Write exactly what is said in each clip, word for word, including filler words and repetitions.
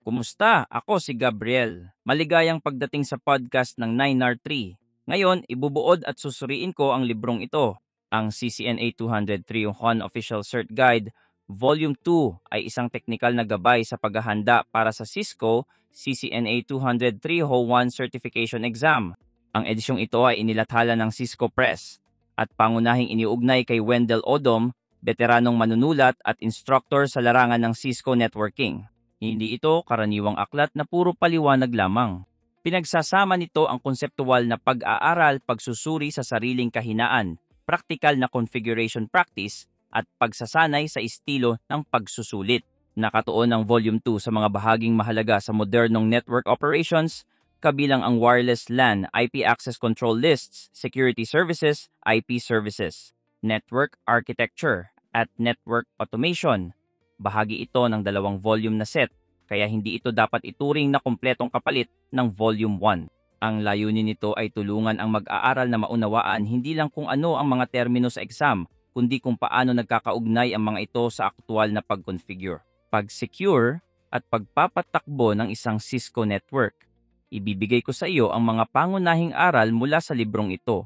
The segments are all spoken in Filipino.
Kumusta? Ako si Gabriel. Maligayang pagdating sa podcast ng nine R three. Ngayon, ibubuod at susuriin ko ang librong ito. Ang C C N A two oh three Juan Official Cert Guide, Volume two ay isang teknikal na gabay sa paghahanda para sa Cisco C C N A two oh three Ho one Certification Exam. Ang edisyong ito ay inilathala ng Cisco Press at pangunahing iniugnay kay Wendell Odom, veteranong manunulat at instructor sa larangan ng Cisco Networking. Hindi ito karaniwang aklat na puro paliwanag lamang. Pinagsasama nito ang konseptual na pag-aaral, pagsusuri sa sariling kahinaan, praktikal na configuration practice, at pagsasanay sa estilo ng pagsusulit. Nakatuon ang Volume two sa mga bahaging mahalaga sa modernong network operations, kabilang ang wireless LAN, I P access control lists, security services, I P services, network architecture, at network automation. Bahagi ito ng dalawang volume na set, kaya hindi ito dapat ituring na kumpletong kapalit ng Volume one. Ang layunin nito ay tulungan ang mag-aaral na maunawaan hindi lang kung ano ang mga termino sa exam, kundi kung paano nagkakaugnay ang mga ito sa aktual na pag-configure, pag-secure, at pagpapatakbo ng isang Cisco network. Ibibigay ko sa iyo ang mga pangunahing aral mula sa librong ito.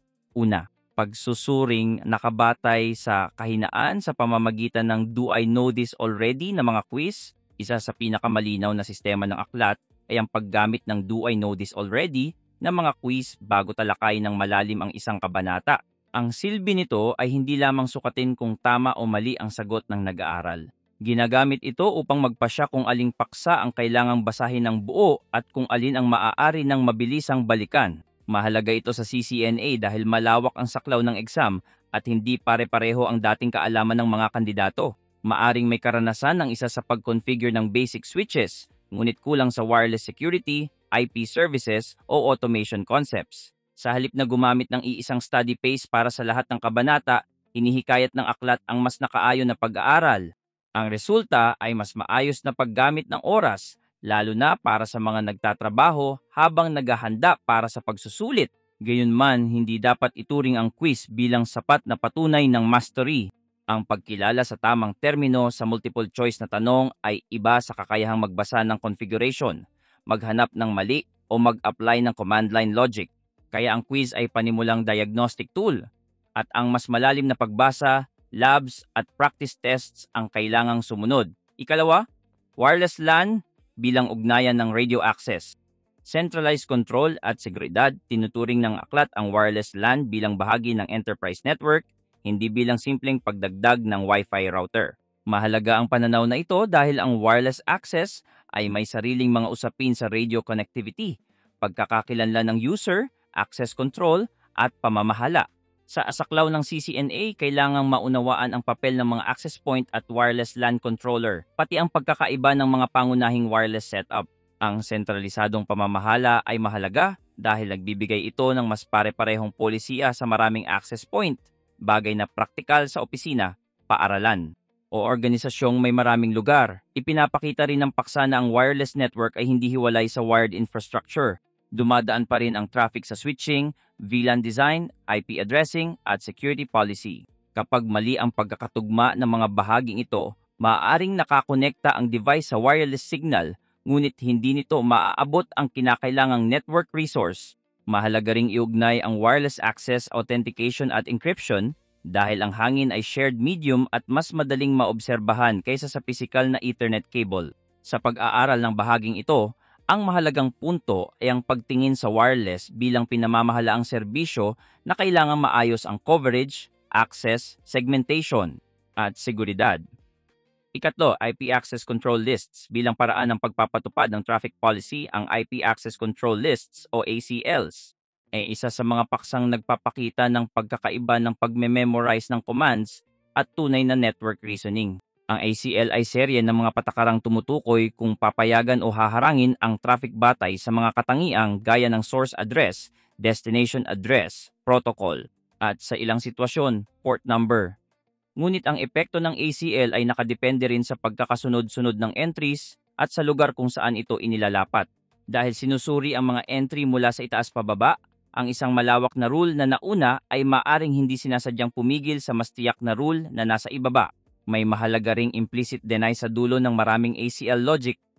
Una, pagsusuring nakabatay sa kahinaan sa pamamagitan ng Do I Know This Already na mga quiz. Isa sa pinakamalinaw na sistema ng aklat ay ang paggamit ng Do I Know This Already na mga quiz bago talakay ng malalim ang isang kabanata. Ang silbi nito ay hindi lamang sukatin kung tama o mali ang sagot ng nag-aaral. Ginagamit ito upang magpasya kung aling paksa ang kailangang basahin ng buo at kung alin ang maaari ng mabilisang balikan. Mahalaga ito sa C C N A dahil malawak ang saklaw ng exam at hindi pare-pareho ang dating kaalaman ng mga kandidato. Maaring may karanasan ng isa sa pag-configure ng basic switches, ngunit kulang sa wireless security, I P services o automation concepts. Sa halip na gumamit ng iisang study pace para sa lahat ng kabanata, hinihikayat ng aklat ang mas nakaayon na pag-aaral. Ang resulta ay mas maayos na paggamit ng oras, lalo na para sa mga nagtatrabaho habang naghahanda para sa pagsusulit. Gayunman, hindi dapat ituring ang quiz bilang sapat na patunay ng mastery. Ang pagkilala sa tamang termino sa multiple choice na tanong ay iba sa kakayahang magbasa ng configuration, maghanap ng mali o mag-apply ng command line logic. Kaya ang quiz ay panimulang diagnostic tool at ang mas malalim na pagbasa, labs at practice tests ang kailangang sumunod. Ikalawa, wireless LAN bilang ugnayan ng radio access. Centralized control at seguridad, tinuturing ng aklat ang wireless LAN bilang bahagi ng enterprise network, hindi bilang simpleng pagdagdag ng Wi-Fi router. Mahalaga ang pananaw na ito dahil ang wireless access ay may sariling mga usapin sa radio connectivity, pagkakakilanlan ng user, access control, at pamamahala. Sa asaklaw ng C C N A, kailangang maunawaan ang papel ng mga access point at wireless LAN controller, pati ang pagkakaiba ng mga pangunahing wireless setup. Ang sentralisadong pamamahala ay mahalaga dahil nagbibigay ito ng mas pare-parehong polisiya sa maraming access point, bagay na praktikal sa opisina, paaralan, o organisasyong may maraming lugar. Ipinapakita rin ng paksa na ang wireless network ay hindi hiwalay sa wired infrastructure. Dumadaan pa rin ang traffic sa switching, V LAN design, I P addressing, at security policy. Kapag mali ang pagkakatugma ng mga bahaging ito, maaaring nakakonekta ang device sa wireless signal, ngunit hindi nito maaabot ang kinakailangang network resource. Mahalaga ring iugnay ang wireless access, authentication at encryption dahil ang hangin ay shared medium at mas madaling maobserbahan kaysa sa pisikal na Ethernet cable. Sa pag-aaral ng bahaging ito, ang mahalagang punto ay ang pagtingin sa wireless bilang pinamamahalaang serbisyo na kailangang maayos ang coverage, access, segmentation, at seguridad. Ikatlo, I P access control lists. Bilang paraan ng pagpapatupad ng traffic policy, ang I P access control lists o A C Ls ay isa sa mga paksang nagpapakita ng pagkakaiba ng pagme-memorize ng commands at tunay na network reasoning. Ang A C L ay serye ng mga patakarang tumutukoy kung papayagan o haharangin ang traffic batay sa mga katangiang gaya ng source address, destination address, protocol, at sa ilang sitwasyon, port number. Ngunit ang epekto ng A C L ay nakadepende rin sa pagkakasunod-sunod ng entries at sa lugar kung saan ito inilalapat. Dahil sinusuri ang mga entry mula sa itaas pababa, ang isang malawak na rule na nauna ay maaring hindi sinasadyang pumigil sa mas tiyak na rule na nasa ibaba. May mahalaga ring implicit deny sa dulo ng maraming A C L logic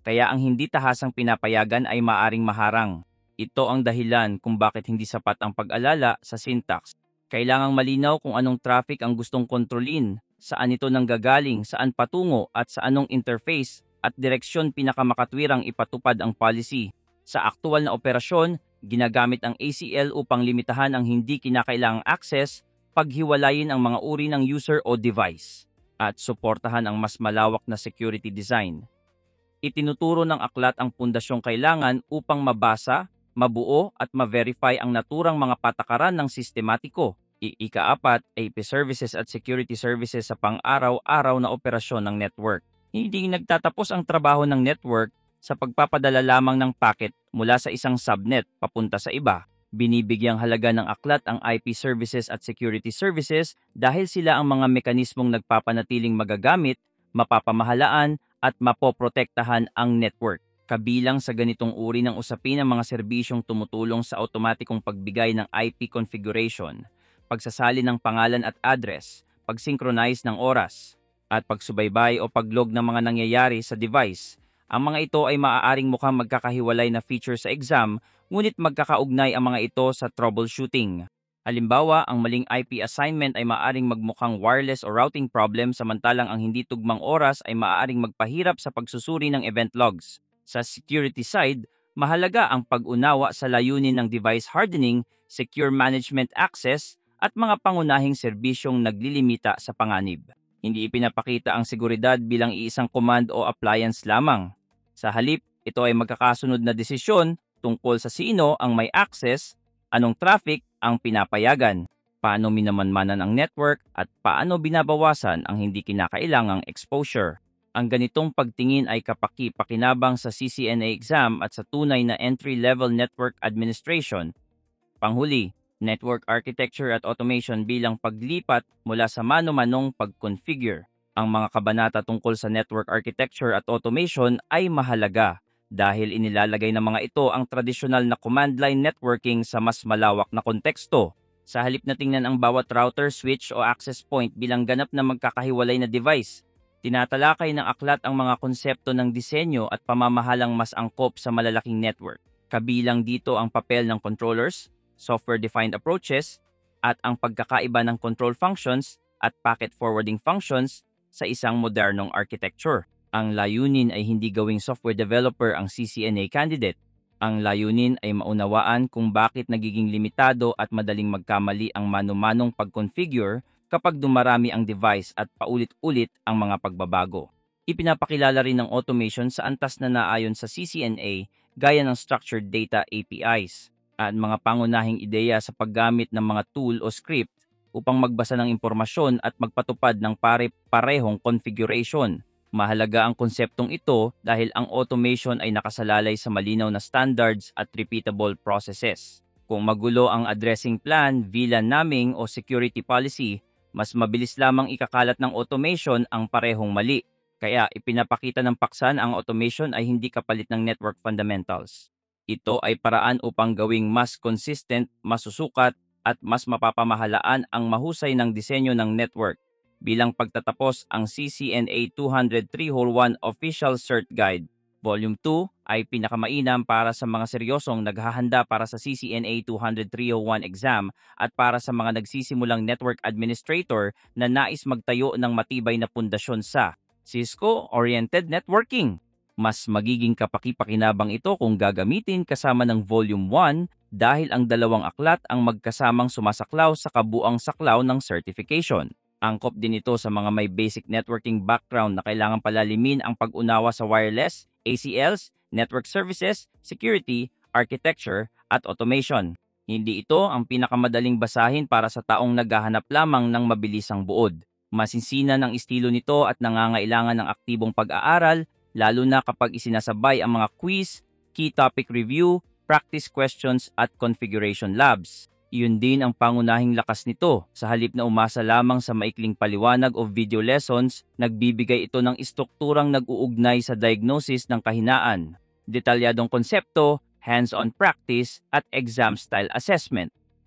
Kaya ang hindi tahasang pinapayagan ay maaring maharang. Ito ang dahilan kung bakit hindi sapat ang pag-alala sa syntax. Kailangang malinaw kung anong traffic ang gustong kontrolin, saan ito nanggagaling, saan patungo at sa anong interface at direksyon pinakamakatwirang ipatupad ang policy. Sa aktual na operasyon, ginagamit ang A C L upang limitahan ang hindi kinakailangang access, paghiwalayin ang mga uri ng user o device, at suportahan ang mas malawak na security design. Itinuturo ng aklat ang pundasyong kailangan upang mabasa, mabuo at ma-verify ang naturang mga patakaran ng sistematiko. I- Ikaapat, A P services at security services sa pang-araw-araw na operasyon ng network. Hindi nagtatapos ang trabaho ng network sa pagpapadala lamang ng packet mula sa isang subnet papunta sa iba. Binibigyang halaga ng aklat ang I P services at security services dahil sila ang mga mekanismong nagpapanatiling magagamit, mapapamahalaan at mapoprotektahan ang network. Kabilang sa ganitong uri ng usapin ang mga serbisyong tumutulong sa automatikong pagbigay ng I P configuration, pagsasali ng pangalan at address, pag-synchronize ng oras, at pagsubaybay o paglog ng mga nangyayari sa device. Ang mga ito ay maaaring mukhang magkakahiwalay na feature sa exam, ngunit magkakaugnay ang mga ito sa troubleshooting. Halimbawa, ang maling I P assignment ay maaaring magmukhang wireless o routing problem samantalang ang hindi tugmang oras ay maaaring magpahirap sa pagsusuri ng event logs. Sa security side, mahalaga ang pag-unawa sa layunin ng device hardening, secure management access, at mga pangunahing serbisyong naglilimita sa panganib. Hindi ipinapakita ang seguridad bilang iisang command o appliance lamang. Sa halip, ito ay magkakasunod na desisyon tungkol sa sino ang may access, anong traffic ang pinapayagan, paano minamanmanan ang network, at paano binabawasan ang hindi kinakailangang exposure. Ang ganitong pagtingin ay kapaki-pakinabang sa C C N A exam at sa tunay na entry-level network administration. Panghuli, network architecture at automation bilang paglipat mula sa mano-manong pag-configure. Ang mga kabanata tungkol sa network architecture at automation ay mahalaga dahil inilalagay ng mga ito ang tradisyonal na command line networking sa mas malawak na konteksto. Sa halip na tingnan ang bawat router, switch o access point bilang ganap na magkakahiwalay na device, tinatalakay ng aklat ang mga konsepto ng disenyo at pamamahalang mas angkop sa malalaking network. Kabilang dito ang papel ng controllers, software-defined approaches, at ang pagkakaiba ng control functions at packet forwarding functions sa isang modernong architecture. Ang layunin ay hindi gawing software developer ang C C N A candidate. Ang layunin ay maunawaan kung bakit nagiging limitado at madaling magkamali ang mano-manong pag-configure kapag dumarami ang device at paulit-ulit ang mga pagbabago. Ipinapakilala rin ng automation sa antas na naayon sa C C N A gaya ng Structured Data A P Is at mga pangunahing ideya sa paggamit ng mga tool o script upang magbasa ng impormasyon at magpatupad ng pare-parehong configuration. Mahalaga ang konseptong ito dahil ang automation ay nakasalalay sa malinaw na standards at repeatable processes. Kung magulo ang addressing plan, V LAN naming o security policy, mas mabilis lamang ikakalat ng automation ang parehong mali. Kaya ipinapakita ng paksa na ang automation ay hindi kapalit ng network fundamentals. Ito ay paraan upang gawing mas consistent, masusukat, at mas mapapamahalaan ang mahusay ng disenyo ng network. Bilang pagtatapos, ang C C N A two oh three one Official Cert Guide, Volume two ay pinakamainam para sa mga seryosong naghahanda para sa C C N A two three oh one exam at para sa mga nagsisimulang network administrator na nais magtayo ng matibay na pundasyon sa Cisco-oriented networking. Mas magiging kapaki-pakinabang ito kung gagamitin kasama ng Volume one dahil ang dalawang aklat ang magkasamang sumasaklaw sa kabuang saklaw ng certification. Angkop din ito sa mga may basic networking background na kailangan palalimin ang pag-unawa sa wireless, A C Ls, network services, security, architecture, at automation. Hindi ito ang pinakamadaling basahin para sa taong naghahanap lamang ng mabilisang buod. Masinsina ng estilo nito at nangangailangan ng aktibong pag-aaral, lalo na kapag isinasabay ang mga quiz, key topic review, practice questions, at configuration labs. Iyon din ang pangunahing lakas nito. Sa halip na umasa lamang sa maikling paliwanag o video lessons, nagbibigay ito ng istrukturang nag-uugnay sa diagnosis ng kahinaan, detalyadong konsepto, hands-on practice, at exam-style assessment.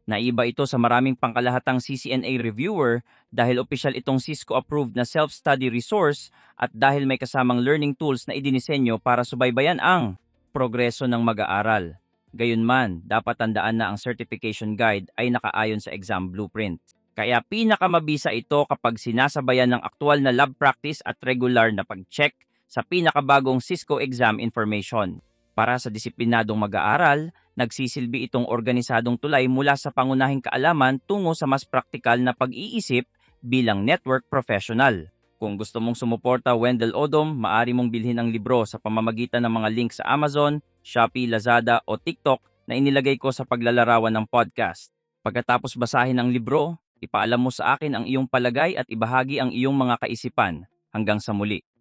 Naiba ito sa maraming pangkalahatang C C N A reviewer dahil opisyal itong Cisco-approved na self-study resource at dahil may kasamang learning tools na idinisenyo para subaybayan ang progreso ng mag-aaral. Gayunman, dapat tandaan na ang certification guide ay nakaayon sa exam blueprint. Kaya pinakamabisa ito kapag sinasabayan ng aktual na lab practice at regular na pag-check sa pinakabagong Cisco exam information. Para sa disiplinadong mag-aaral, nagsisilbi itong organisadong tulay mula sa pangunahing kaalaman tungo sa mas praktikal na pag-iisip bilang network professional. Kung gusto mong sumuporta, Wendell Odom, maaari mong bilhin ang libro sa pamamagitan ng mga link sa Amazon, Shopee, Lazada o TikTok na inilagay ko sa paglalarawan ng podcast. Pagkatapos basahin ang libro, ipaalam mo sa akin ang iyong palagay at ibahagi ang iyong mga kaisipan. Hanggang sa muli.